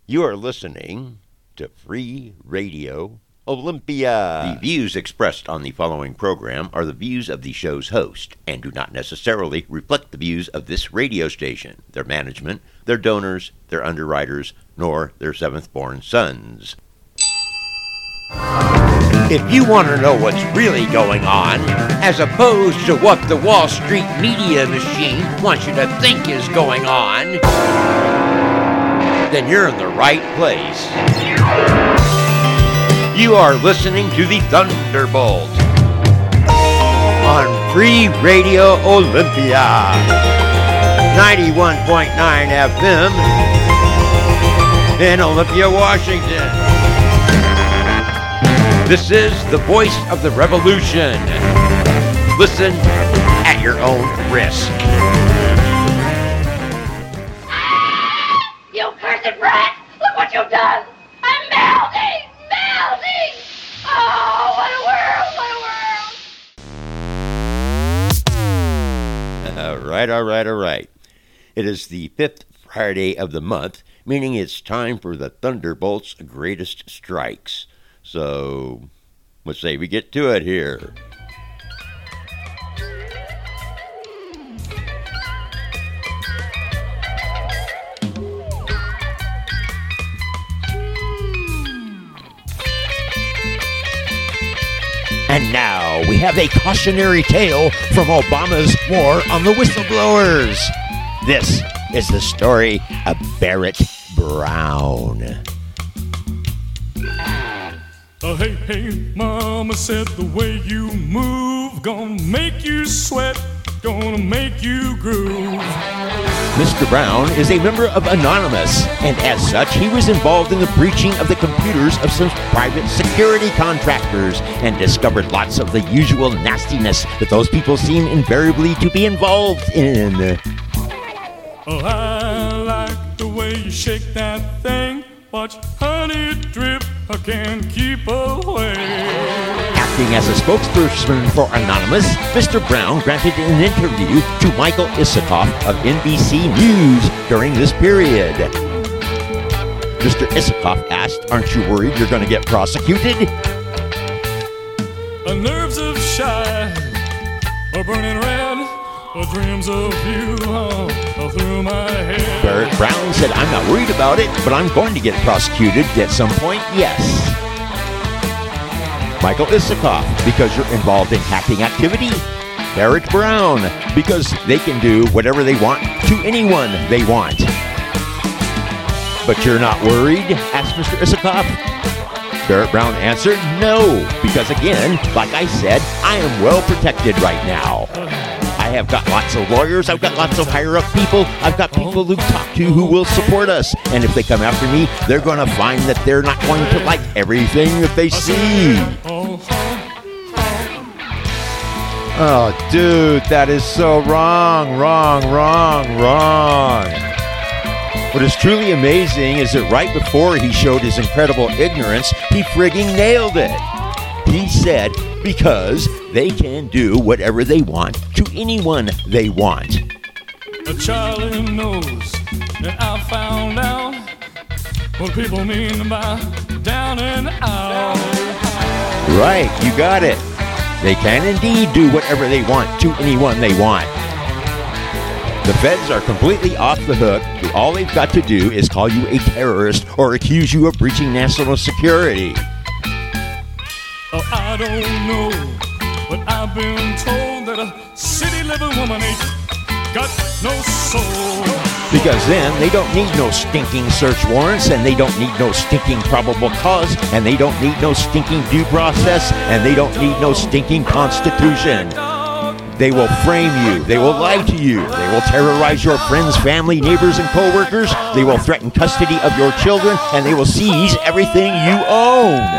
You are listening to Free Radio Olympia. The views expressed on the following program are the views of the show's host and do not necessarily reflect the views of this radio station, their management, their donors, their underwriters, nor their seventh-born sons. If you want to know what's really going on, as opposed to what the Wall Street media machine wants you to think is going on, then you're in the right place. You are listening to the Thunderbolt on Free Radio Olympia, 91.9 FM in Olympia, Washington. This is the voice of the revolution. Listen at your own risk. You cursed brat! Look what you've done! I'm melting! Melting! Oh, what a world! What a world! All right. It is the 5th Friday of the month, meaning it's time for the Thunderbolt's greatest strikes. So, let's say we get to it here. And now we have a cautionary tale from Obama's war on the whistleblowers. This is the story of Barrett Brown. Hey, mama said the way you move gonna make you sweat, gonna make you groove. Mr. Brown is a member of Anonymous, and as such, he was involved in the breaching of the computers of some private security contractors and discovered lots of the usual nastiness that those people seem invariably to be involved in. Oh, I like the way you shake that thing. Watch honey drip, I can't keep away. Acting as a spokesperson for Anonymous, Mr. Brown granted an interview to Michael Isikoff of NBC News during this period. Mr. Isikoff asked, "Aren't you worried you're going to get prosecuted?" The nerves of shy are burning red. The dreams of you through my head. Barrett Brown said, "I'm not worried about it, but I'm going to get prosecuted at some point, yes." Michael Isikoff, because you're involved in hacking activity. Barrett Brown, because they can do whatever they want to anyone they want. "But you're not worried?" asked Mr. Isikoff. Barrett Brown answered, "No, because again, like I said, I am well protected right now. I have got lots of lawyers, I've got lots of higher-up people, I've got people to talk to who will support us, and if they come after me, they're going to find that they're not going to like everything that they see." Oh, dude, that is so wrong. What is truly amazing is that right before he showed his incredible ignorance, he frigging nailed it. He said, because they can do whatever they want to anyone they want. Charlie knows that I found out what people mean by down and out. Right, you got it. They can indeed do whatever they want to anyone they want. The feds are completely off the hook. All they've got to do is call you a terrorist or accuse you of breaching national security. Oh, I don't know, but I've been told that a city-living woman ain't got no soul. Because then they don't need no stinking search warrants, and they don't need no stinking probable cause, and they don't need no stinking due process, and they don't need no stinking constitution. They will frame you. They will lie to you. They will terrorize your friends, family, neighbors, and co-workers. They will threaten custody of your children, and they will seize everything you own.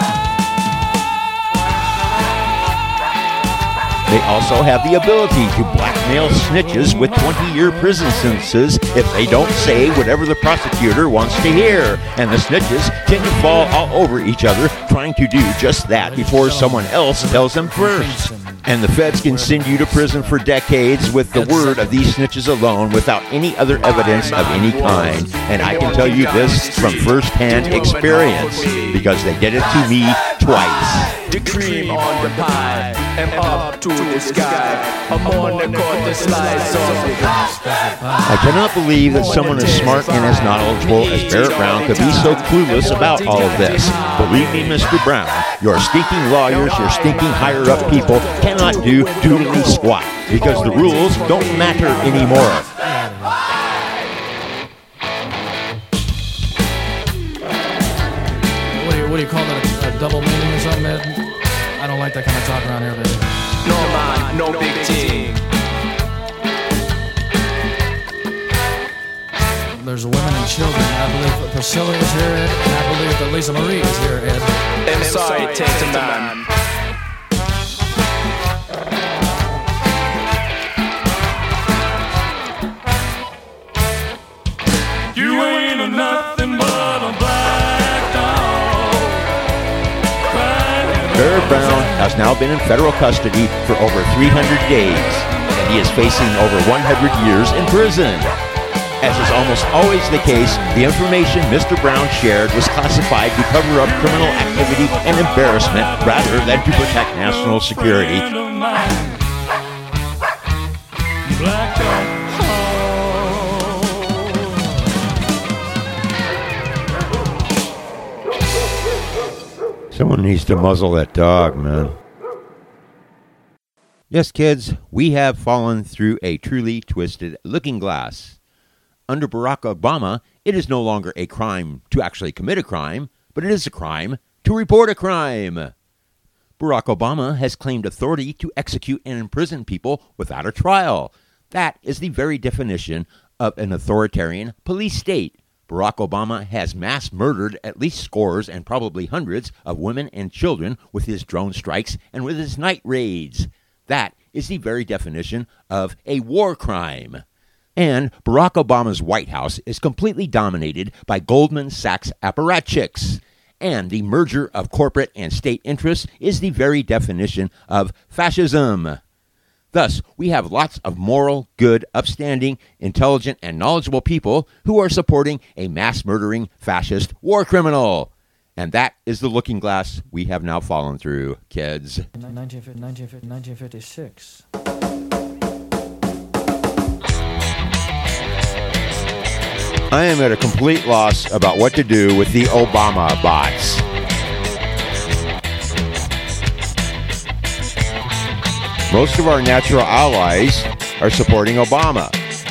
They also have the ability to blackmail snitches with 20-year prison sentences if they don't say whatever the prosecutor wants to hear. And the snitches tend to fall all over each other trying to do just that before someone else tells them first. And the feds can send you to prison for decades with the word of these snitches alone without any other evidence of any kind. And I can tell you this from first-hand experience because they did it to me twice. The cream on the pie and up to the sky. I'm on the court, the slides on the I cannot believe that someone as smart and as knowledgeable as Barrett Brown could be so clueless about all of this. Believe me, Mr. Brown, your stinking lawyers, your stinking higher-up people cannot do doodly squat because the rules don't matter anymore. What do you call that? A double meaning or something, Ed? I don't like that kind of talk around here, baby. no man, no big thing. There's women and children. I believe Priscilla is here, Ed, and I believe that Lisa Marie is here, Ed. I'm sorry, take the man. You ain't a nothing but a black dog. Barrett Brown has now been in federal custody for over 300 days, and he is facing over 100 years in prison. As is almost always the case, the information Mr. Brown shared was classified to cover up criminal activity and embarrassment rather than to protect national security. Black dog. Someone needs to muzzle that dog, man. Yes, kids, we have fallen through a truly twisted looking glass. Under Barack Obama, it is no longer a crime to actually commit a crime, but it is a crime to report a crime. Barack Obama has claimed authority to execute and imprison people without a trial. That is the very definition of an authoritarian police state. Barack Obama has mass murdered at least scores and probably hundreds of women and children with his drone strikes and with his night raids. That is the very definition of a war crime. And Barack Obama's White House is completely dominated by Goldman Sachs apparatchiks. And the merger of corporate and state interests is the very definition of fascism. Thus, we have lots of moral, good, upstanding, intelligent, and knowledgeable people who are supporting a mass-murdering fascist war criminal. And that is the looking glass we have now fallen through, kids. 1956. I am at a complete loss about what to do with the Obama bots. Most of our natural allies are supporting Obama.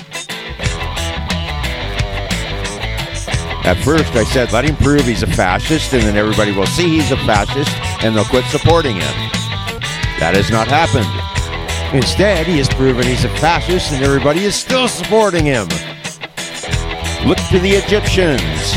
At first I said, let him prove he's a fascist, and then everybody will see he's a fascist, and they'll quit supporting him. That has not happened. Instead, he has proven he's a fascist, and everybody is still supporting him. Look to the Egyptians.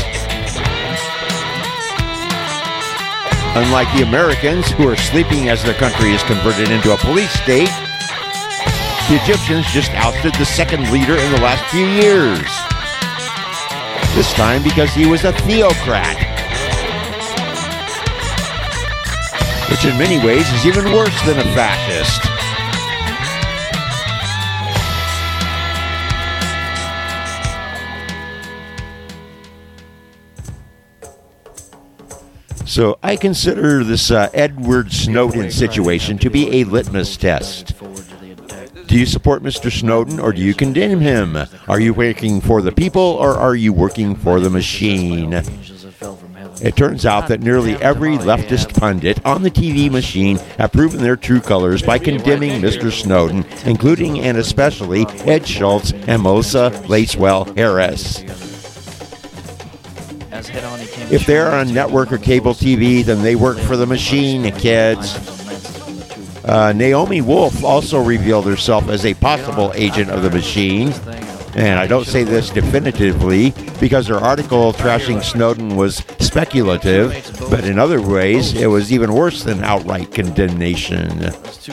Unlike the Americans, who are sleeping as their country is converted into a police state, the Egyptians just ousted the second leader in the last few years. This time because he was a theocrat. Which in many ways is even worse than a fascist. So I consider this Edward Snowden situation to be a litmus test. Do you support Mr. Snowden or do you condemn him? Are you working for the people or are you working for the machine? It turns out that nearly every leftist pundit on the TV machine have proven their true colors by condemning Mr. Snowden, including and especially Ed Schultz and Melissa Lacewell Harris. If they're on network or cable TV, then they work for the machine, kids. Naomi Wolf also revealed herself as a possible agent of the machine. And I don't say this definitively because her article trashing Snowden was speculative, but in other ways, it was even worse than outright condemnation.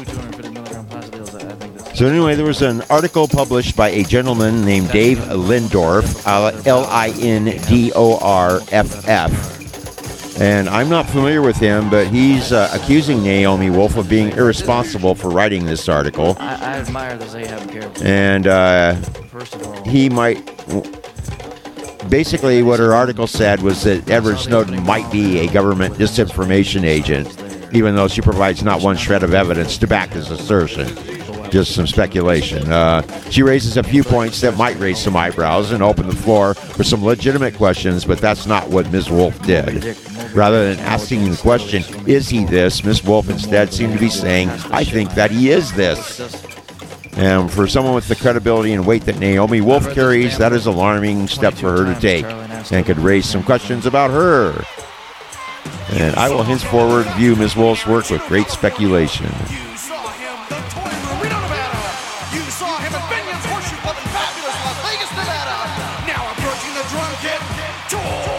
So anyway, there was an article published by a gentleman named Dave Lindorff, Lindorff, And I'm not familiar with him, but he's accusing Naomi Wolf of being irresponsible for writing this article. I admire this Ahab character. And First of all, he might... Basically, what her article said was that Edward Snowden might be a government disinformation agent, even though she provides not one shred of evidence to back this assertion. Just some speculation. She raises a few points that might raise some eyebrows and open the floor for some legitimate questions, but that's not what Ms. Wolf did. Rather than asking the question, is he this, Ms. Wolf instead seemed to be saying, I think that he is this. And for someone with the credibility and weight that Naomi Wolf carries, that is an alarming step for her to take and could raise some questions about her. And I will henceforward view Ms. Wolf's work with great speculation. You saw him at the Toy Room, Reno, Nevada. You saw him at Binion's Horseshoe Club in fabulous Las Vegas, Nevada. Now approaching the drum kit, Tord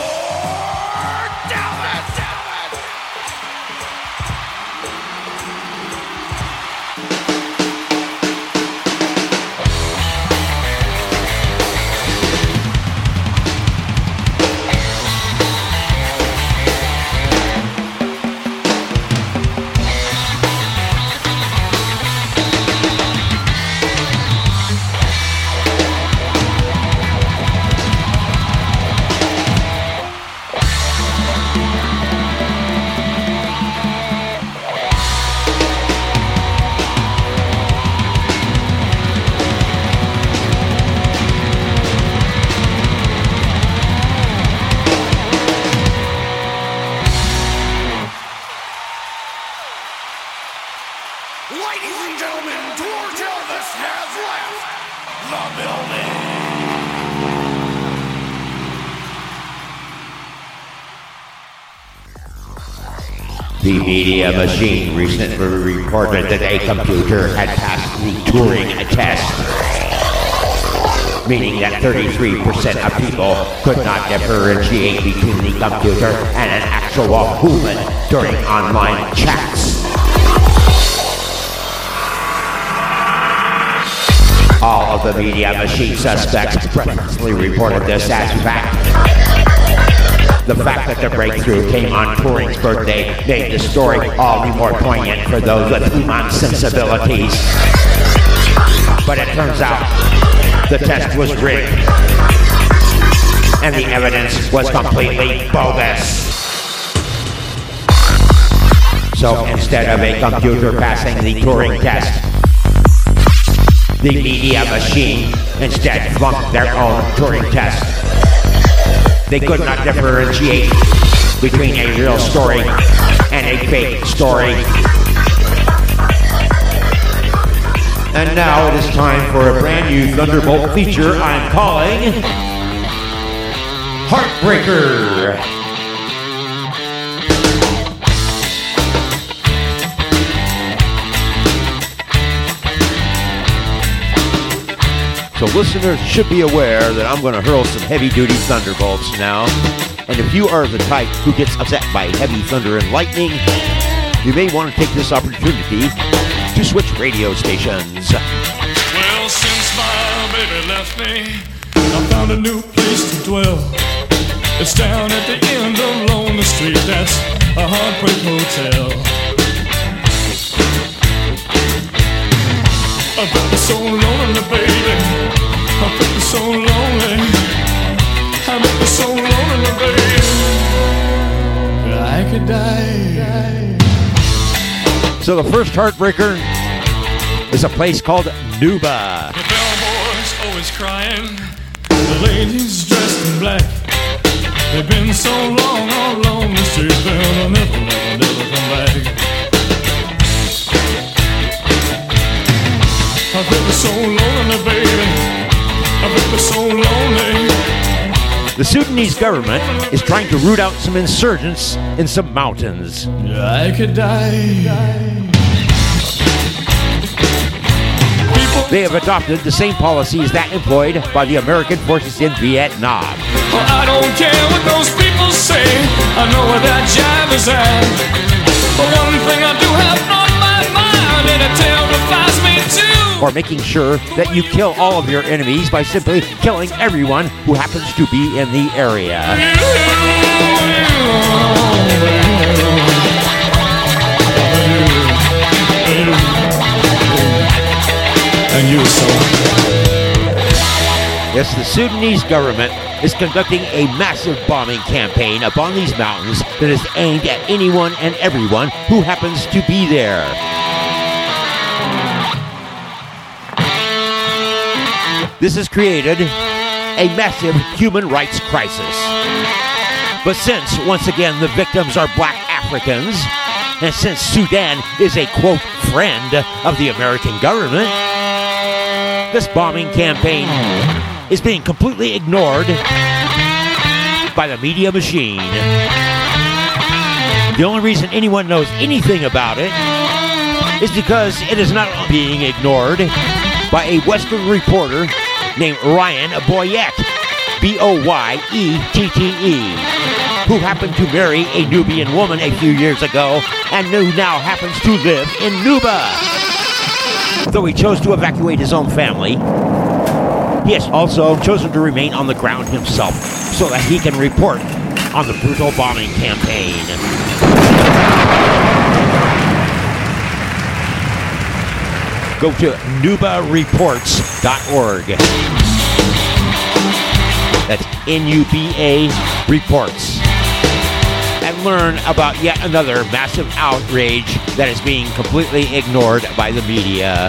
Talbot. Ladies and gentlemen, Tord Talbot has left the building. The media machine recently reported that a computer had passed the Turing test, meaning that 33% of people could not differentiate between the computer and an actual human during online chats. All of the media machine suspects breathlessly reported this as fact. The fact that the breakthrough came on Turing's birthday made the story all the more poignant for those with human sensibilities. But it turns out the test was rigged, and the evidence was completely bogus. So instead of a computer passing the Turing test, the media machine instead flunked their own Turing test. They could not differentiate between a real story and a fake story. And now it is time for a brand new Thunderbolt feature I'm calling Heartbreaker. So listeners should be aware that I'm going to hurl some heavy-duty thunderbolts now. And if you are the type who gets upset by heavy thunder and lightning, you may want to take this opportunity to switch radio stations. Well, since my baby left me, I found a new place to dwell. It's down at the end of Lonely Street. That's a Heartbreak Hotel. I felt so lonely, baby. I felt so lonely. I felt so lonely, baby. I could die. So the first Heartbreaker is a place called Nuba. The bellboy's always crying. The ladies dressed in black. They've been so long all along the street, they'll never come back. I feel so lonely, baby. I feel so lonely. The Sudanese government is trying to root out some insurgents in some mountains. I could die. They have adopted the same policies that employed by the American forces in Vietnam. Well, I don't care what those people say. I know where that jive is at. But one thing I do have on my mind, and it terrifies me too. Or making sure that you kill all of your enemies by simply killing everyone who happens to be in the area. And you, so. Yes, the Sudanese government is conducting a massive bombing campaign upon these mountains that is aimed at anyone and everyone who happens to be there. This has created a massive human rights crisis. But since, once again, the victims are black Africans, and since Sudan is a, quote, friend of the American government, this bombing campaign is being completely ignored by the media machine. The only reason anyone knows anything about it is because it is not being ignored by a Western reporter named Ryan Boyette, Boyette, who happened to marry a Nubian woman a few years ago and who now happens to live in Nuba. Though he chose to evacuate his own family, he has also chosen to remain on the ground himself so that he can report on the brutal bombing campaign. Go to nubareports.org. That's Nuba Reports. And learn about yet another massive outrage that is being completely ignored by the media.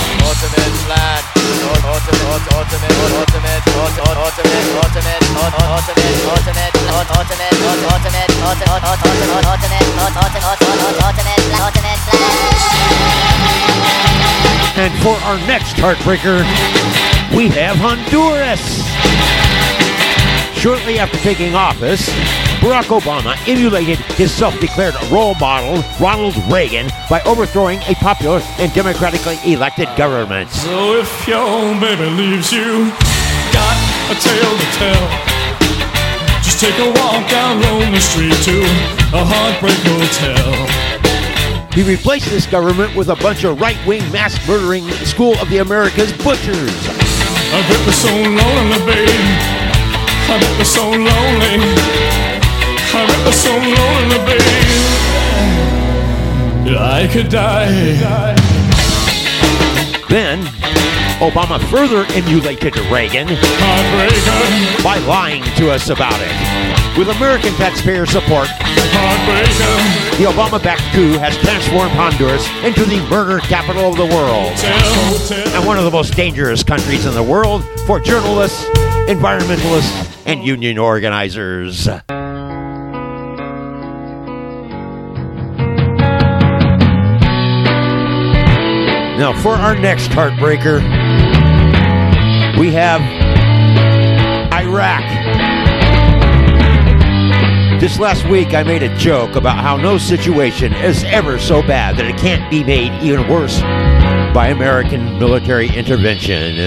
And for our next heartbreaker, we have Honduras. Shortly after taking office, Barack Obama emulated his self-declared role model, Ronald Reagan, by overthrowing a popular and democratically elected government. So if your baby leaves you, got a tale to tell. Just take a walk down Lonely Street to a heartbreak hotel. He replaced this government with a bunch of right-wing mass-murdering School of the Americas butchers. I bet we're so lonely, babe. I bet we're so lonely. I bet we're so lonely, babe. I could die. Then, Obama further emulated Reagan Heartbreaker. by lying to us about it. With American taxpayer support, Heartbreaker. the Obama-backed coup has transformed Honduras into the murder capital of the world and one of the most dangerous countries in the world for journalists, environmentalists, and union organizers. Now, for our next heartbreaker, we have Iraq. This last week, I made a joke about how no situation is ever so bad that it can't be made even worse by American military intervention.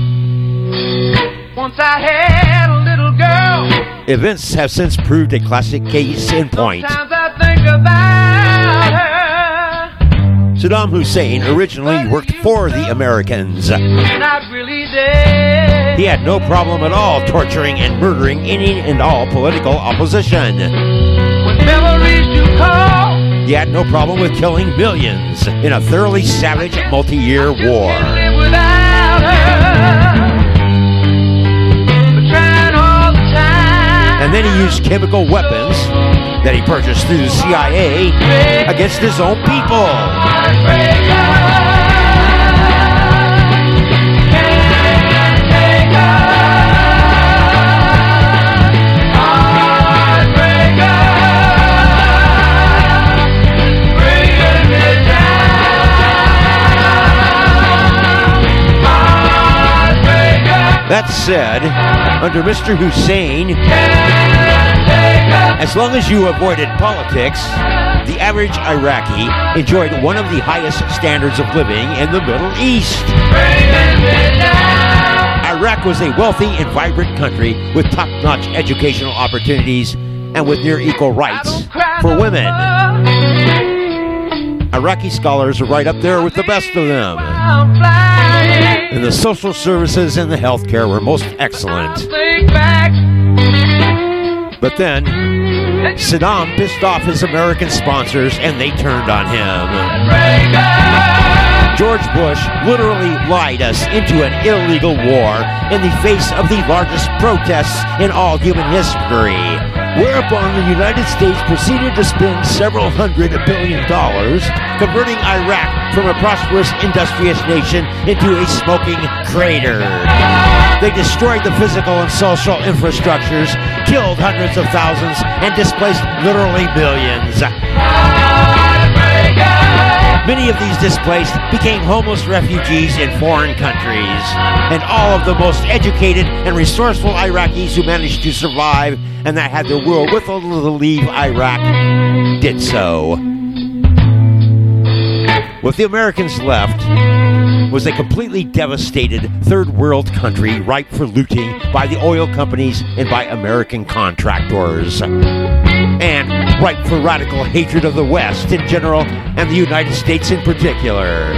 Once I had a little girl. Events have since proved a classic case in point. Sometimes I think about her. Saddam Hussein originally worked for the Americans. Not really dead. He had no problem at all torturing and murdering any and all political opposition. When memories do call. He had no problem with killing millions in a thoroughly savage multi-year war. Live without her. But trying all the time. And then he used chemical weapons that he purchased through the CIA against his own people. That said, under Mr. Hussein, as long as you avoided politics, the average Iraqi enjoyed one of the highest standards of living in the Middle East. Iraq was a wealthy and vibrant country with top-notch educational opportunities and with near equal rights for women. Iraqi scholars are right up there with the best of them. And the social services and the healthcare were most excellent. But then, Saddam pissed off his American sponsors and they turned on him. George Bush literally lied us into an illegal war in the face of the largest protests in all human history. Whereupon the United States proceeded to spend several $100 billion converting Iraq from a prosperous, industrious nation into a smoking crater. They destroyed the physical and social infrastructures, killed hundreds of thousands, and displaced literally millions. Many of these displaced became homeless refugees in foreign countries, and all of the most educated and resourceful Iraqis who managed to survive and that had the wherewithal to leave Iraq did so. What the Americans left was a completely devastated third world country ripe for looting by the oil companies and by American contractors, and ripe for radical hatred of the West in general and the United States in particular.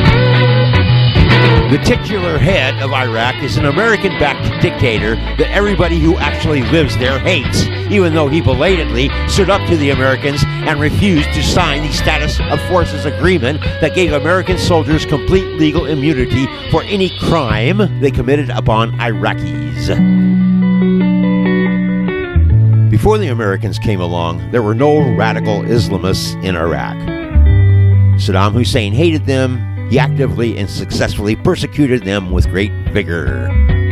The titular head of Iraq is an American-backed dictator that everybody who actually lives there hates, even though he belatedly stood up to the Americans and refused to sign the Status of Forces Agreement that gave American soldiers complete legal immunity for any crime they committed upon Iraqis. Before the Americans came along, there were no radical Islamists in Iraq. Saddam Hussein hated them. He actively and successfully persecuted them with great vigor.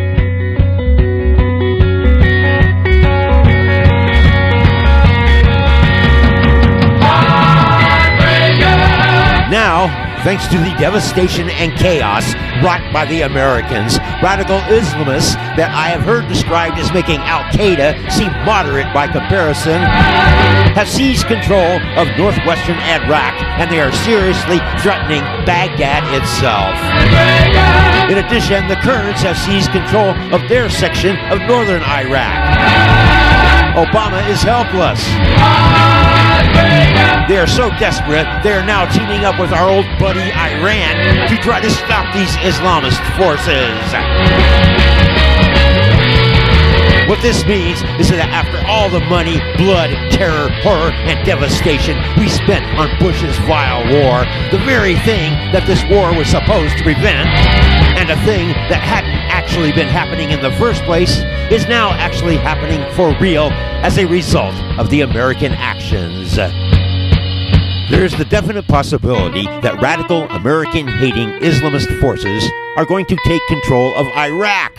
Now, thanks to the devastation and chaos brought by the Americans, radical Islamists that I have heard described as making Al-Qaeda seem moderate by comparison have seized control of northwestern Iraq, and they are seriously threatening Baghdad itself. In addition, the Kurds have seized control of their section of northern Iraq. Obama is helpless. They are so desperate, they are now teaming up with our old buddy Iran to try to stop these Islamist forces. What this means is that after all the money, blood, terror, horror, and devastation we spent on Bush's vile war, the very thing that this war was supposed to prevent, and a thing that hadn't actually been happening in the first place, is now actually happening for real as a result of the American actions. There is the definite possibility that radical American-hating Islamist forces are going to take control of Iraq.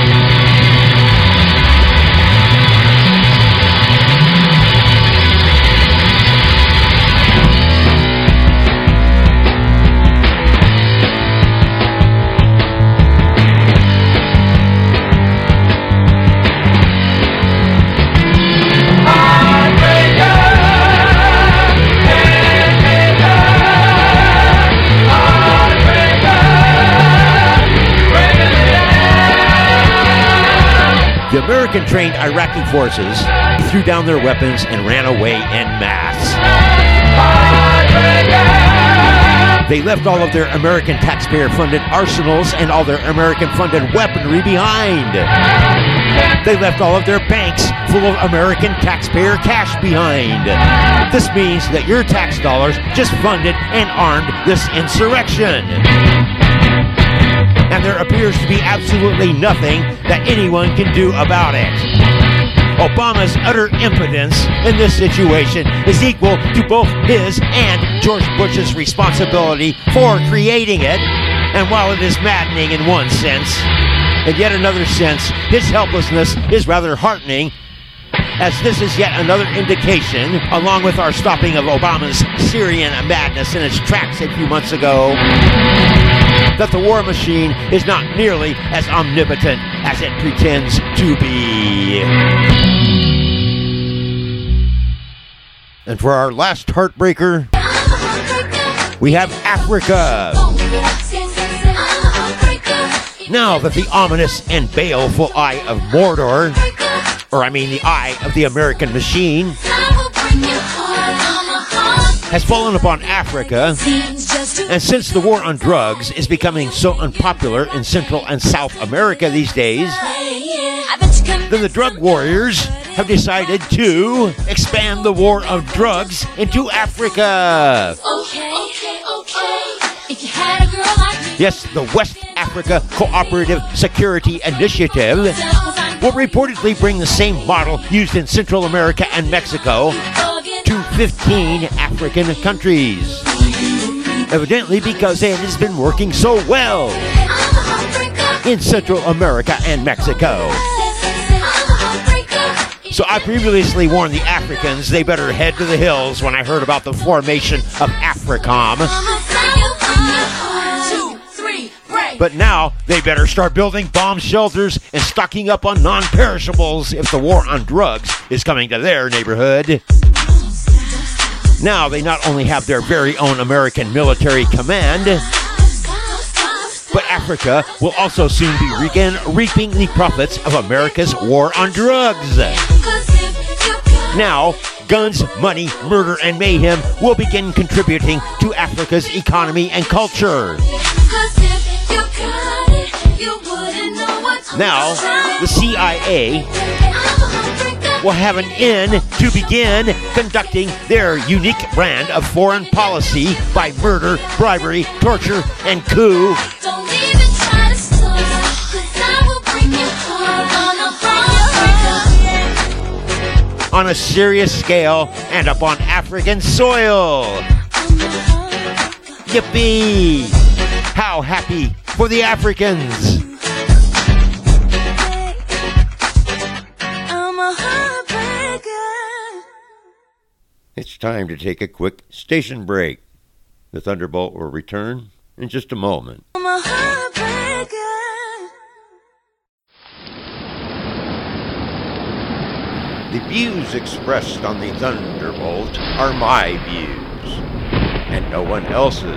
The American-trained Iraqi forces threw down their weapons and ran away en masse. They left all of their American taxpayer-funded arsenals and all their American-funded weaponry behind. They left all of their banks full of American taxpayer cash behind. This means that your tax dollars just funded and armed this insurrection. And there appears to be absolutely nothing that anyone can do about it. Obama's utter impotence in this situation is equal to both his and George Bush's responsibility for creating it. And while it is maddening in one sense, in yet another sense, his helplessness is rather heartening, as this is yet another indication, along with our stopping of Obama's Syrian madness in its tracks a few months ago, that the war machine is not nearly as omnipotent as it pretends to be. And for our last heartbreaker, we have Africa. Now that the ominous and baleful eye of Mordor, or I mean the eye of the American machine, has fallen upon Africa, and since the war on drugs is becoming so unpopular in Central and South America these days, then the drug warriors have decided to expand the war of drugs into Africa. If you had a girl like me. Yes, the West Africa Cooperative Security Initiative will reportedly bring the same model used in Central America and Mexico to 15 African countries. Evidently because it has been working so well in Central America and Mexico. So I previously warned the Africans they better head to the hills when I heard about the formation of AFRICOM. But now they better start building bomb shelters and stocking up on non-perishables if the war on drugs is coming to their neighborhood. Now they not only have their very own American military command, but Africa will also soon be reaping the profits of America's war on drugs. Now, guns, money, murder, and mayhem will begin contributing to Africa's economy and culture. Now, the CIA will have an end to begin conducting their unique brand of foreign policy by murder, bribery, torture, and coup. On a serious scale and upon African soil. Yippee! How happy for the Africans! It's time to take a quick station break. The Thunderbolt will return in just a moment. The views expressed on the Thunderbolt are my views, and no one else's.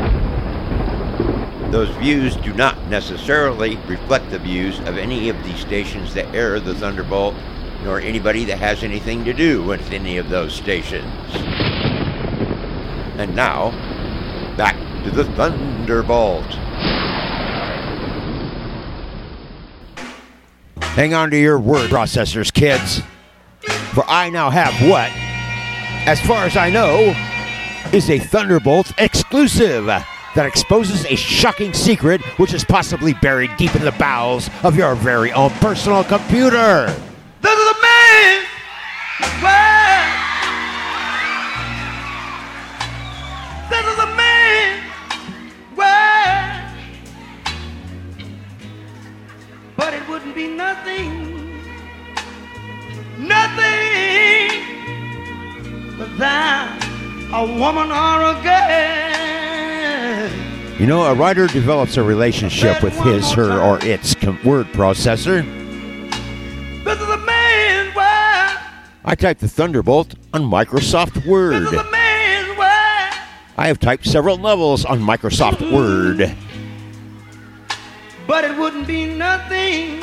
Those views do not necessarily reflect the views of any of the stations that air the Thunderbolt, nor anybody that has anything to do with any of those stations. And now, back to the Thunderbolt. Hang on to your word processors, kids. For I now have what, as far as I know, is a Thunderbolt exclusive that exposes a shocking secret which is possibly buried deep in the bowels of your very own personal computer. This is a man. Well, this is a man. Well, but it wouldn't be nothing without a woman or a girl. You know, a writer develops a relationship with his, her, or its word processor. This is a man. Well, I typed the Thunderbolt on Microsoft Word. this is a man. Well, I have typed several levels on Microsoft Word. but it wouldn't be nothing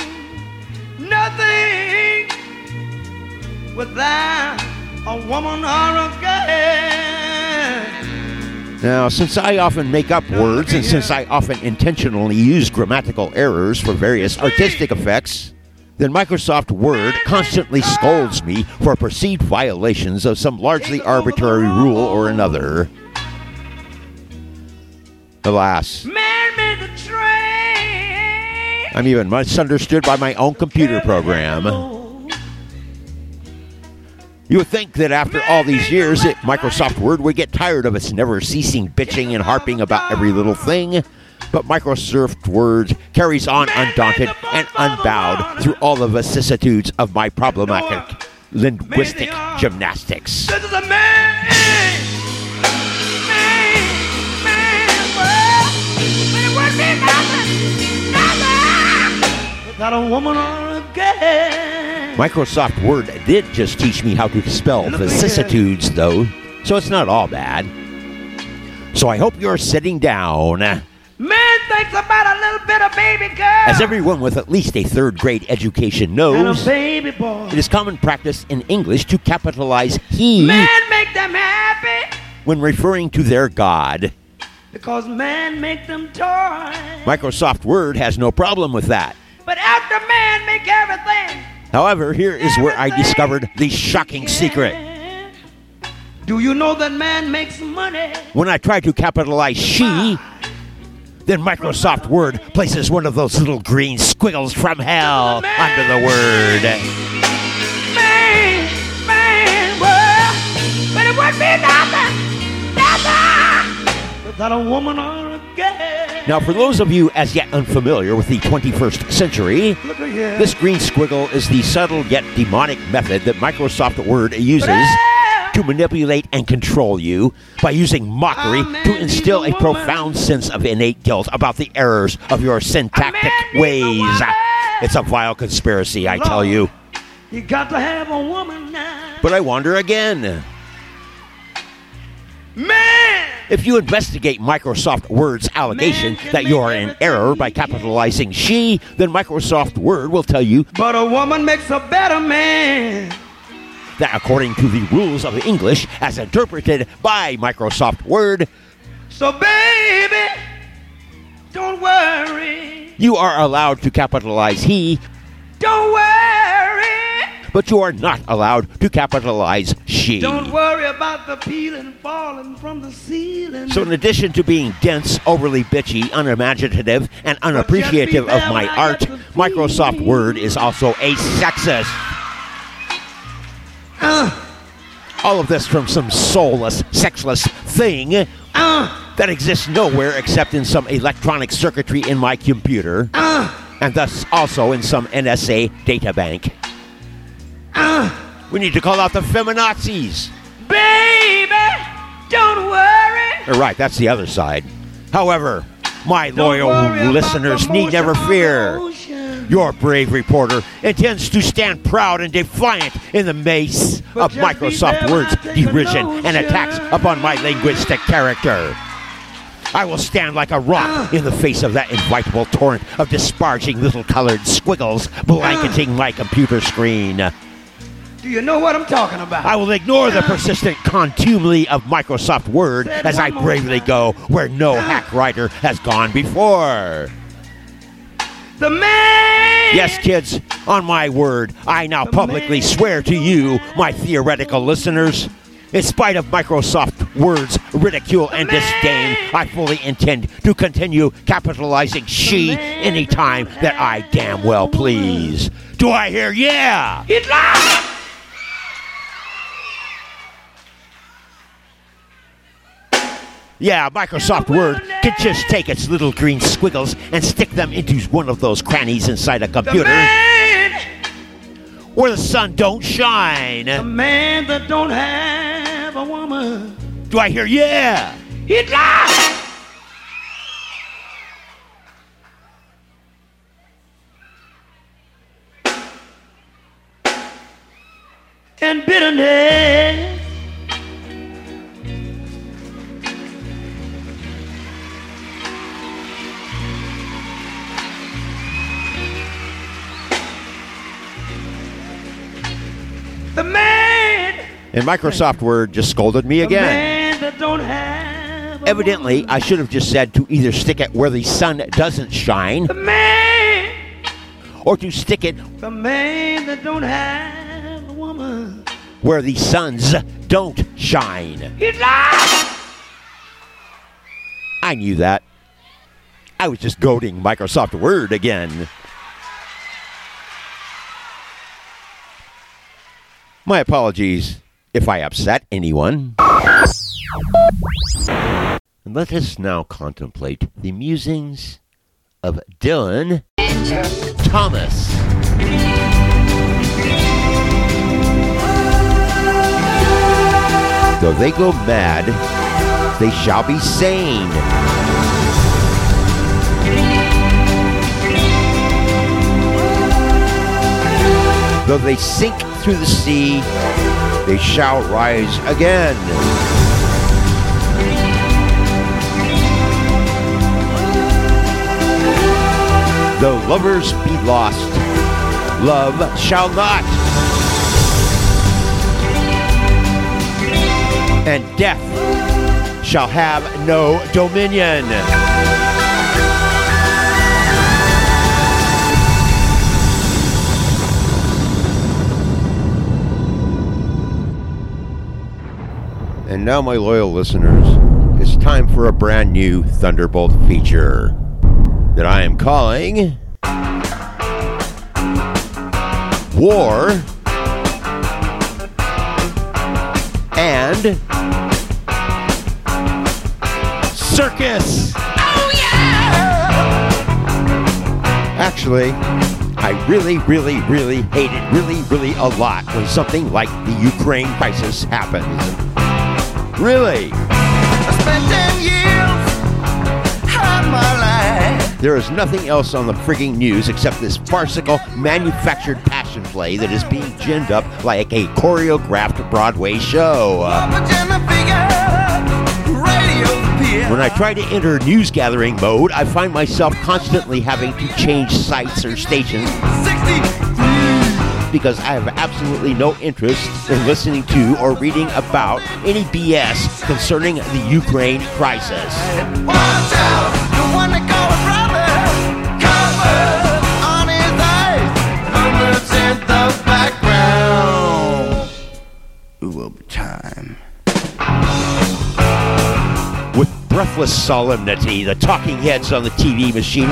without a woman or a girl. Now, since I often make up words and since I often intentionally use grammatical errors for various artistic effects, then Microsoft Word constantly scolds me for perceived violations of some largely arbitrary rule or another. Alas, Man made the train. I'm even misunderstood by my own computer program. You would think that after all these years, Microsoft Word would get tired of its never-ceasing bitching and harping about every little thing. But Microsoft Word carries on undaunted and unbowed through all the vicissitudes of my problematic linguistic gymnastics. This is a man. But it wouldn't be nothing without a woman or a girl. Microsoft Word did just teach me how to spell vicissitudes, though, so it's not all bad. So I hope you're sitting down. Man thinks about a little bit of baby girl. As everyone with at least a third-grade education knows, and a baby boy. it is common practice in English to capitalize he Man make them happy when referring to their God. because man make them toys. Microsoft Word has no problem with that. But after man make everything However, here is where I discovered the shocking secret. Do you know that man makes money? When I try to capitalize she, then Microsoft Word places one of those little green squiggles from hell under the word. Man, well, but it would be nothing without a woman or a girl. Now, for those of you as yet unfamiliar with the 21st century, Look at here. this green squiggle is the subtle yet demonic method that Microsoft Word uses to manipulate and control you by using mockery to instill a profound sense of innate guilt about the errors of your syntactic ways. It's a vile conspiracy, I tell you. You got to have a woman now. But I wonder again. Man! If you investigate Microsoft Word's allegation that you are in error by capitalizing she, then Microsoft Word will tell you But a woman makes a better man. that according to the rules of English as interpreted by Microsoft Word, So baby, don't worry. you are allowed to capitalize he, Don't worry. but you are not allowed to capitalize she. Don't worry about the peeling falling from the ceiling. So in addition to being dense, overly bitchy, unimaginative, and unappreciative of my art, Microsoft Word is also a sexist. All of this from some soulless, sexless thing that exists nowhere except in some electronic circuitry in my computer, and thus also in some NSA databank. We need to call out the feminazis. Baby, don't worry. Right, that's the other side. However, my Don't worry loyal about listeners the need never motion fear. of the ocean. Your brave reporter intends to stand proud and defiant in the mace But of just be Microsoft there Word's when I take a derision and notion. attacks upon my linguistic character. I will stand like a rock in the face of that invitable torrent of disparaging little colored squiggles blanketing my computer screen. Do you know what I'm talking about? I will ignore the persistent contumely of Microsoft Word Say it as I one more bravely time. go where no hack writer has gone before. The man. Yes, kids, on my word, I now publicly swear to you, my theoretical listeners, in spite of Microsoft Word's ridicule and disdain, I fully intend to continue capitalizing she anytime that I damn well please. Do I hear yeah? It's live. Yeah, Microsoft Word can just take its little green squiggles and stick them into one of those crannies inside a The computer man. where the sun don't shine. The man that don't have a woman. Do I hear yeah? It's live. And bitterness. The man. And Microsoft Word just scolded me The again. man that don't have a Evidently, woman. I should have just said to either stick it where the sun doesn't shine The man. or to stick it The man that don't have a woman. where the suns don't shine. He's live. I knew that. I was just goading Microsoft Word again. My apologies if I upset anyone. And let us now contemplate the musings of Dylan Thomas. Though they go mad, they shall be sane. Though they sink through the sea, they shall rise again. Though lovers be lost, love shall not. And death shall have no dominion. And now, my loyal listeners, it's time for a brand new Thunderbolt feature that I am calling War and Circus. Oh, yeah! Actually, I really hated really a lot when something like the Ukraine crisis happens. Really. I spent 10 years of my life. There is nothing else on the frigging news except this farcical manufactured passion play that is being ginned up like a choreographed Broadway show. When I try to enter news gathering mode, I find myself constantly having to change sites or stations because I have absolutely no interest in listening to or reading about any BS concerning the Ukraine crisis. Watch out, the one that call a brother, covered on his eyes, movements in the background. It will be time. With breathless solemnity, the talking heads on the TV machine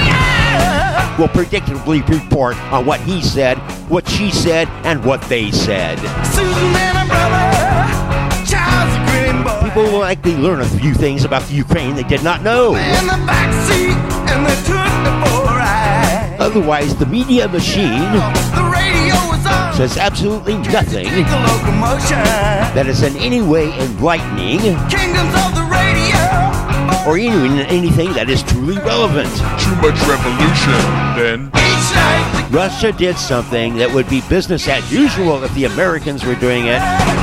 will predictably report on what he said, what she said, and what they said. Susan and her brother, Charles the Green Boy. People will likely learn a few things about the Ukraine they did not know. In the backseat, and they took the for a ride. Otherwise, the media machine The radio was on. says absolutely nothing The locomotion. that is in any way enlightening Kingdoms of the radio. or even anything that is truly relevant. Too much revolution, then. Each night, Russia did something that would be business as usual if the Americans were doing it.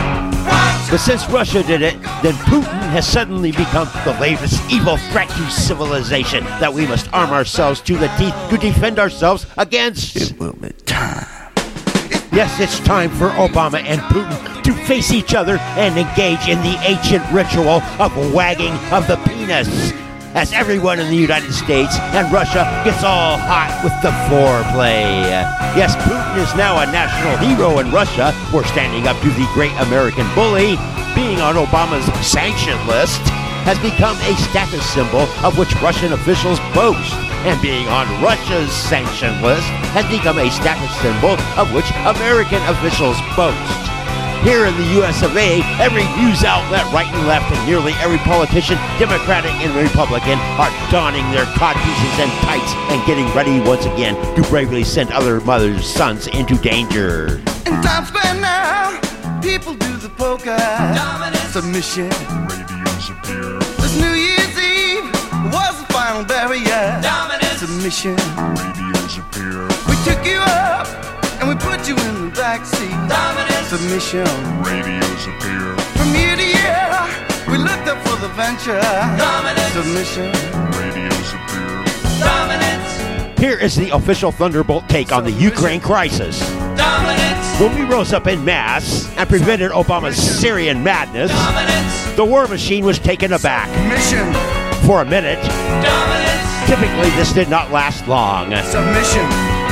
But since Russia did it, then Putin has suddenly become the latest evil threat to civilization that we must arm ourselves to the teeth to defend ourselves against. it will be time. Yes, it's time for Obama and Putin to face each other and engage in the ancient ritual of wagging of the penis, as everyone in the United States and Russia gets all hot with the foreplay. Yes, Putin is now a national hero in Russia for standing up to the great American bully. Being on Obama's sanction list has become a status symbol of which Russian officials boast. And being on Russia's sanction list has become a status symbol of which American officials boast. Here in the US of A, every news outlet, right and left, and nearly every politician, Democratic and Republican, are donning their codpieces and tights and getting ready once again to bravely send other mothers' sons into danger. In Times Square now, people do the polka. Dominant submission. Radios appear. This New Year's Eve was the final barrier. Dominant submission. Radios appear. We took you up and we put you in the backseat. Dominant submission. Radios appear. From year to year, we looked up for the venture. Dominant submission. Radios appear. Dominance. Here is the official Thunderbolt take on the Ukraine crisis. Dominance. When we rose up en masse and prevented Obama's Syrian madness, Dominance. the war machine was taken aback. Mission. For a minute, Dominance. typically this did not last long. Submission.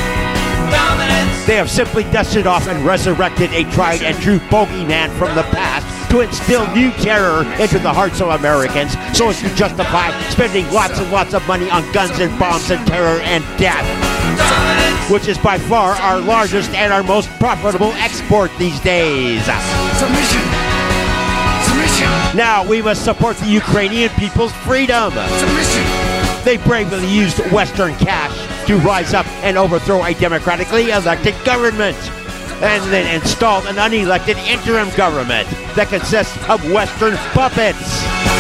Dominance. They have simply dusted off and resurrected a tried and true bogeyman from the past to instill new terror into the hearts of Americans so as to justify spending lots and lots of money on guns and bombs and terror and death, Dominance. which is by far our largest and our most profitable export these days. Submission. Submission. Now we must support the Ukrainian people's freedom. Submission. They bravely used Western cash to rise up and overthrow a democratically elected government, and then installed an unelected interim government that consists of Western puppets.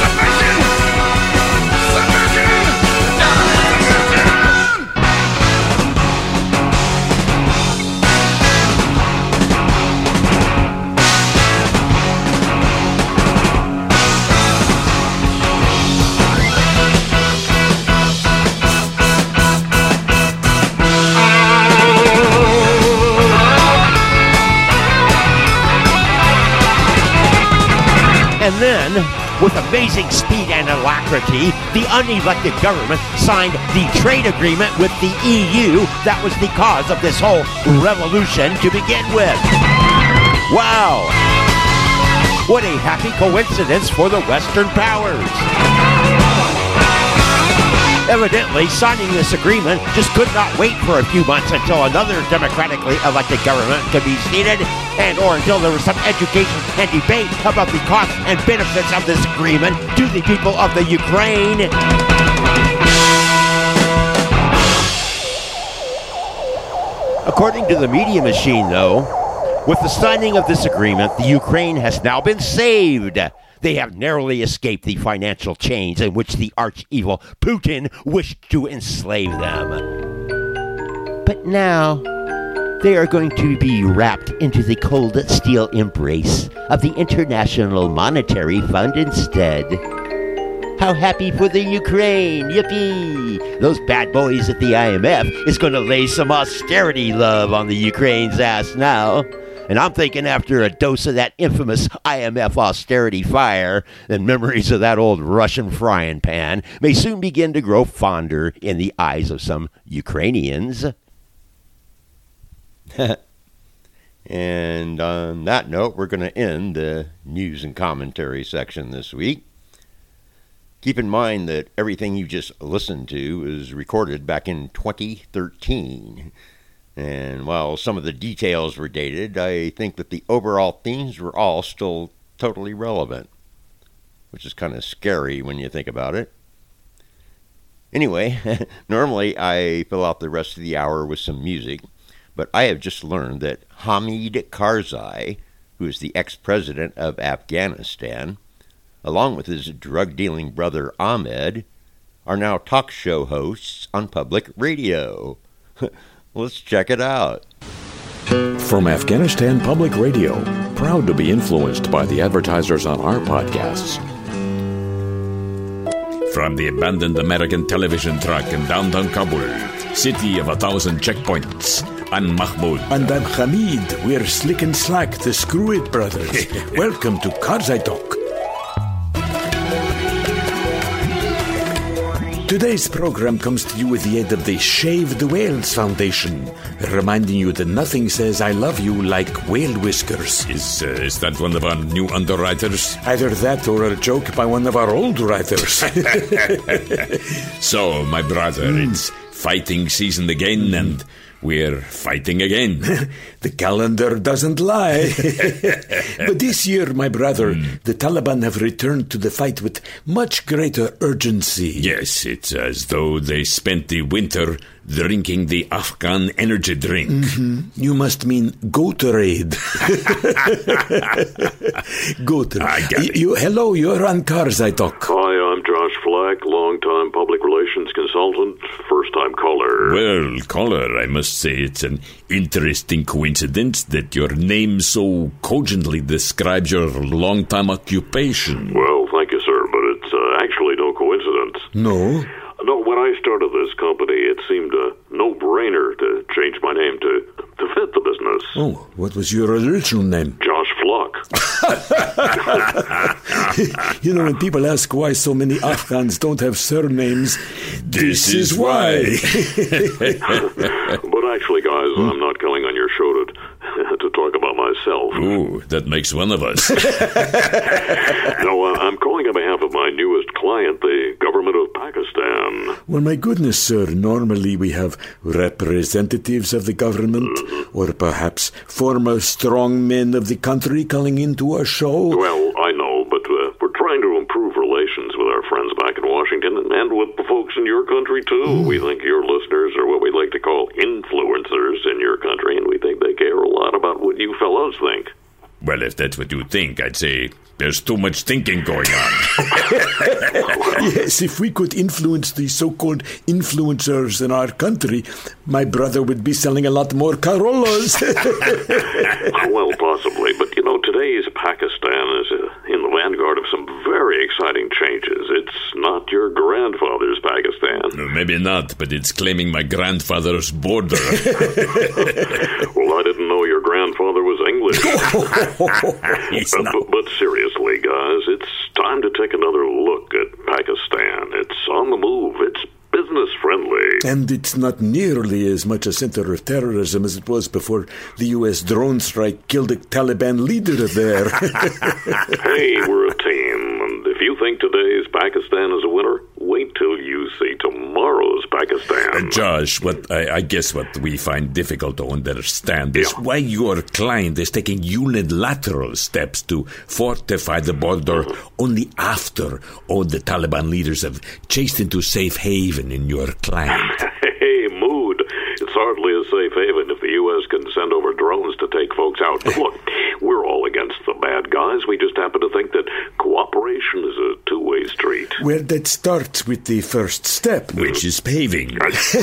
And then, with amazing speed and alacrity, the unelected government signed the trade agreement with the EU that was the cause of this whole revolution to begin with. Wow! What a happy coincidence for the Western powers. Evidently, signing this agreement just could not wait for a few months until another democratically elected government could be seated, and or until there was some education and debate about the costs and benefits of this agreement to the people of the Ukraine. According to the media machine, though, with the signing of this agreement, the Ukraine has now been saved. They have narrowly escaped the financial chains in which the arch-evil Putin wished to enslave them. But now, they are going to be wrapped into the cold steel embrace of the International Monetary Fund instead. How happy for the Ukraine! Yippee! Those bad boys at the IMF is going to lay some austerity love on the Ukraine's ass now. And I'm thinking after a dose of that infamous IMF austerity fire, then memories of that old Russian frying pan may soon begin to grow fonder in the eyes of some Ukrainians. And on that note, we're going to end the news and commentary section this week. Keep in mind that everything you just listened to was recorded back in 2013. And while some of the details were dated, I think that the overall themes were all still totally relevant, which is kind of scary when you think about it. Anyway, normally I fill out the rest of the hour with some music, but I have just learned that Hamid Karzai, who is the ex-president of Afghanistan, along with his drug-dealing brother Ahmed, are now talk show hosts on public radio. Let's check it out. From Afghanistan Public Radio, proud to be influenced by the advertisers on our podcasts. From the abandoned American television truck in downtown Kabul, city of 1,000 checkpoints, I'm Mahmoud. And I'm Hamid. We're Slick and Slack, the Screw It Brothers. Welcome to Karzai Talk. Today's program comes to you with the aid of the Shave the Whales Foundation, reminding you that nothing says I love you like whale whiskers. Is that one of our new underwriters? Either that or a joke by one of our old writers. So, my brother, it's fighting season again, and we're fighting again. The calendar doesn't lie. But this year, my brother, the Taliban have returned to the fight with much greater urgency. Yes, it's as though they spent the winter drinking the Afghan energy drink. Mm-hmm. You must mean Gatorade. Gatorade. I got it. Hello, you're on Karzai Talk. Hi, I'm Josh Flack, longtime public relations consultant, first-time caller. Well, caller, I must say it's an interesting coincidence that your name so cogently describes your long-time occupation. Well, thank you, sir, but it's actually no coincidence. No? No, when I started this company, it seemed a no-brainer to change my name to fit the business. Oh, what was your original name? Josh Flock. You know, when people ask why so many Afghans don't have surnames, this is why. But actually, guys, I'm not calling on your show to talk about myself. Ooh, that makes one of us. No, I'm calling on behalf of my newest client, the government of Pakistan. Well, my goodness, sir, normally we have representatives of the government, or perhaps former strong men of the country calling into our show. Well, I know, but we're trying to improve relations with our friends back in Washington and with the folks in your country, too. We think your listeners are what we like to call influencers in your country, and we think they care a lot about what you fellows think. Well, if that's what you think, I'd say there's too much thinking going on. Yes, if we could influence the so-called influencers in our country, my brother would be selling a lot more Corollas. Well, possibly, but you know, today's Pakistan is in the vanguard of some very exciting changes. It's not your grandfather's Pakistan. No, maybe not, but it's claiming my grandfather's border. Well, I didn't know your grandfather was English. But seriously, guys, it's time to take another look at Pakistan. It's on the move. It's business-friendly. And it's not nearly as much a center of terrorism as it was before the U.S. drone strike killed a Taliban leader there. Hey, we're a team, and if you think today's Pakistan is a winner, wait till you see tomorrow's Pakistan. Josh, I guess what we find difficult to understand is why your client is taking unilateral steps to fortify the border only after all the Taliban leaders have chased into safe haven in your client. Hey, mood. It's hardly a safe haven if the U.S. can send over drones to take folks out. But look, we're all against the bad guys. We just happen to think that cooperation is a two-way street. Well, that starts with the first step, which is paving.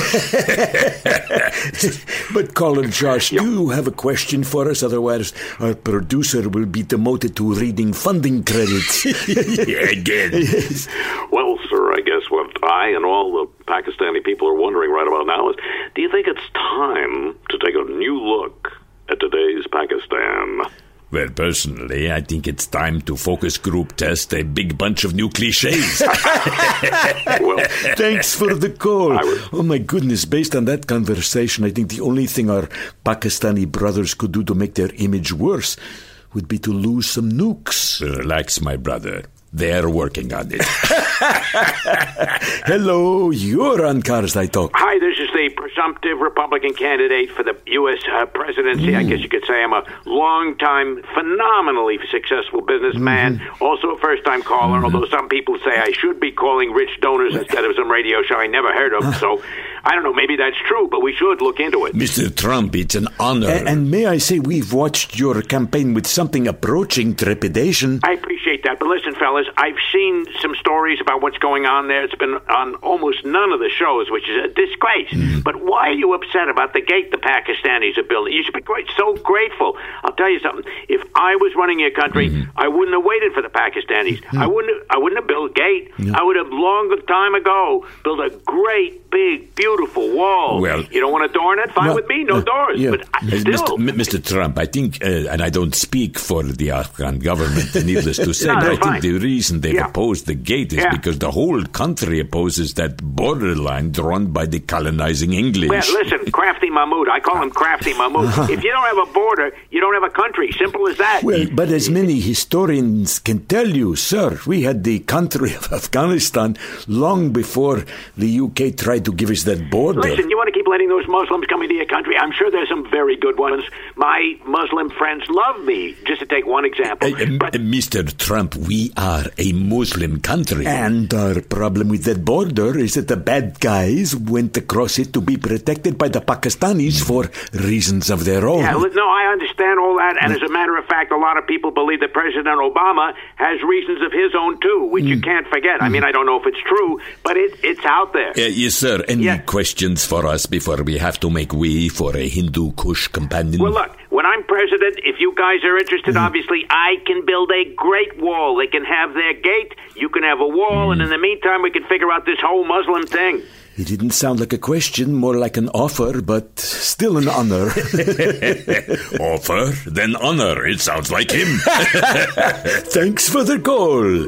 But caller Josh, do you have a question for us? Otherwise, our producer will be demoted to reading funding credits. Again. Yes. Well, sir, I guess what I and all the Pakistani people are wondering right about now is, do you think it's time to take a new look at today's Pakistan? Well, personally, I think it's time to focus group test a big bunch of new cliches. Well, thanks for the call. Oh, my goodness. Based on that conversation, I think the only thing our Pakistani brothers could do to make their image worse would be to lose some nukes. Relax, my brother. They're working on it. Hello, you're on Cars I Talk. Hi, this is the presumptive Republican candidate for the U.S. presidency. I guess you could say I'm a long-time, phenomenally successful businessman, also a first-time caller, although some people say I should be calling rich donors instead of some radio show I never heard of. So, I don't know, maybe that's true, but we should look into it. Mr. Trump, it's an honor. And may I say, we've watched your campaign with something approaching trepidation. I appreciate that, but listen, fellas, I've seen some stories about what's going on there. It's been on almost none of the shows, which is a disgrace. But why are you upset about the gate the Pakistanis are building? You should be so grateful. I'll tell you something. If I was running your country, I wouldn't have waited for the Pakistanis. I wouldn't have built a gate. I would have long time ago built a great, big, beautiful wall. Well, you don't want to adorn it? Fine with me, no doors. Yeah. But still. Mr. Trump, I think, and I don't speak for the Afghan government, needless to say, but I think the reason they've opposed the gate is because the whole country opposes that borderline drawn by the colonizing English. Well, listen, Crafty Mahmood. I call him Crafty Mahmood. If you don't have a border, you don't have a country. Simple as that. Well, but as many historians can tell you, sir, we had the country of Afghanistan long before the UK tried to give us that border. Listen, you want to keep letting those Muslims come into your country? I'm sure there's some very good ones. My Muslim friends love me, just to take one example. Mr. Trump, we are a Muslim country. And our problem with that border is that the bad guys went across it to be protected by the Pakistanis for reasons of their own. Yeah, no, I understand all that, and as a matter of fact, a lot of people believe that President Obama has reasons of his own, too, which you can't forget. I mean, I don't know if it's true, but it's out there. Yes, sir. Any questions for us before we have to make way for a Hindu Kush companion? Well, look, when I'm president, if you guys are interested, obviously, I can build a great wall. They can have their gate, you can have a wall, and in the meantime, we can figure out this whole Muslim thing. It didn't sound like a question, more like an offer, but still an honor. Offer, then honor. It sounds like him. Thanks for the call.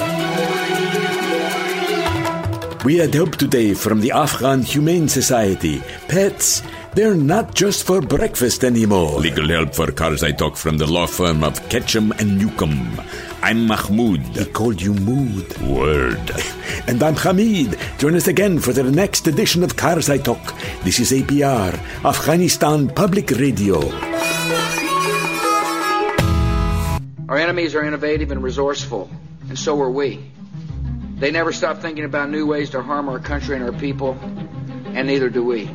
We had help today from the Afghan Humane Society. Pets, they're not just for breakfast anymore. Legal help for Cars I Talk from the law firm of Ketchum and Newcomb. I'm Mahmoud. He called you Mood. Word. And I'm Hamid. Join us again for the next edition of Cars I Talk. This is APR, Afghanistan Public Radio. Our enemies are innovative and resourceful, and so are we. They never stop thinking about new ways to harm our country and our people, and neither do we.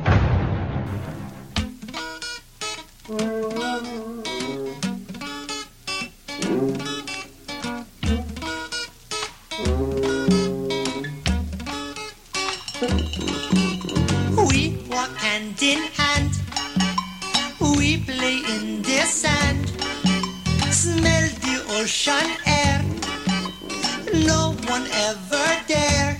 We walk hand in hand, we play in the sand, smell the ocean air, no one ever dare.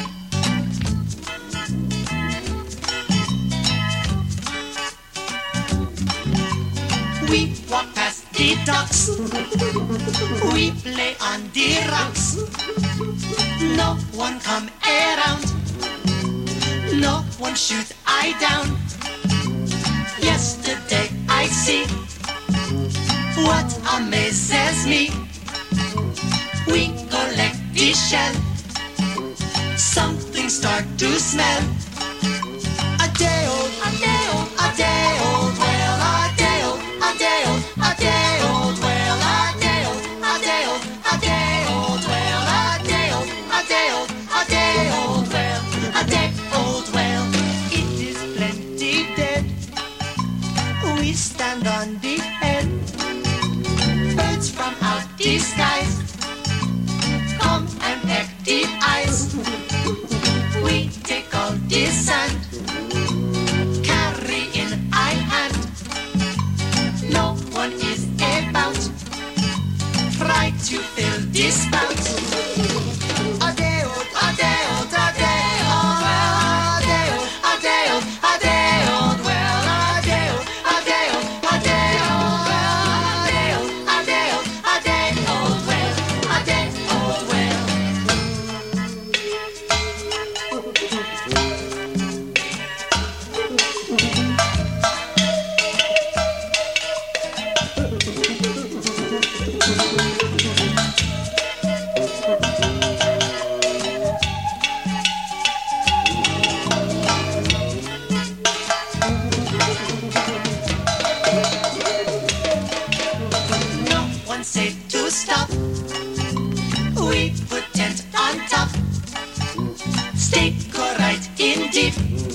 We walk past the docks, we play on the rocks, no one come around. one shoot I down. Yesterday I see what amazes me. We collect the shell, something start to smell. A day old, a day old, a day old, well, a day old, a day old, a day old, well, a day old, a day old, a day old, well, a day old, a day old, a day old, well, a day old, well. It is plenty dead. We stand on the head. Birds from out the skies come and peck the eyes. We take all the sand, carry in I hand. No one is about, try to fill the spout. A day old, a day old, a day old, well, a day old, a day old, a day old, well, a day old, a day old, a day old, well, a day old, a day old, a day old, well, a day old, well. No one said to stop. We put tent on top. Stay right in deep.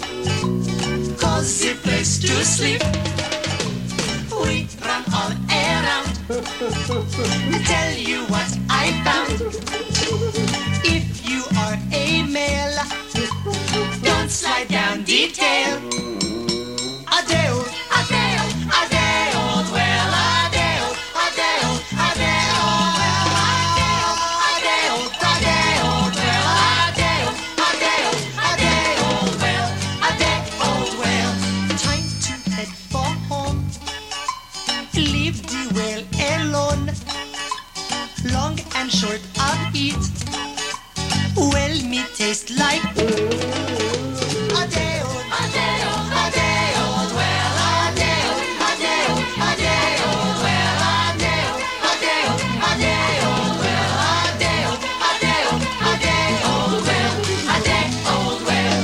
Cozy place to sleep. We run all around. Tell you what I found. If you are a male, don't slide down the tail. A day old, a day old, a day old, well, a day old, a day old, a day old, well, a day old, a day old, a day old, well, a day old, a day old, a day old, well, a day old, well. Time to head for home. Leave the whale alone. Long and short of it. Well, me taste like a day old, a day old, a day old, well, a day old, a day old, a day old, well, a day old, a day old, a day old, well, a day old, a day old, a day old, well, a day old, well.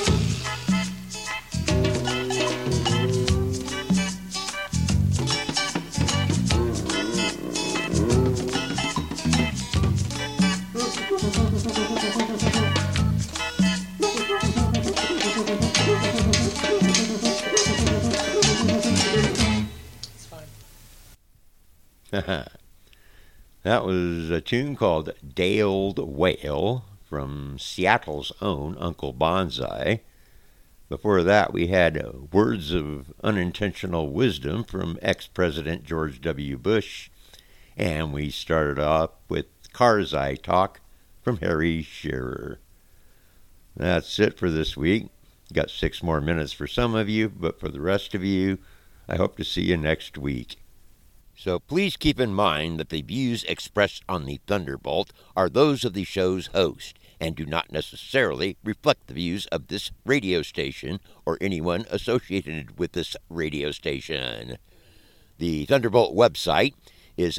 That was a tune called Day Old Whale from Seattle's own Uncle Bonsai. Before that, we had Words of Unintentional Wisdom from ex-President George W. Bush. And we started off with Car's Eye Talk from Harry Shearer. That's it for this week. Got 6 more minutes for some of you, but for the rest of you, I hope to see you next week. So please keep in mind that the views expressed on the Thunderbolt are those of the show's host and do not necessarily reflect the views of this radio station or anyone associated with this radio station. The Thunderbolt website is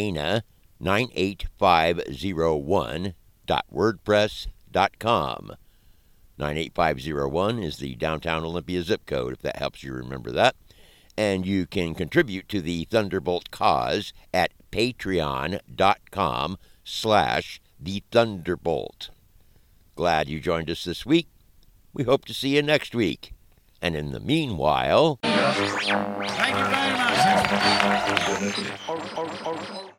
dana98501.wordpress.com. 98501 is the downtown Olympia zip code, if that helps you remember that. And you can contribute to the Thunderbolt cause at patreon.com/thethunderbolt. Glad you joined us this week. We hope to see you next week. And in the meanwhile... Thank you very much.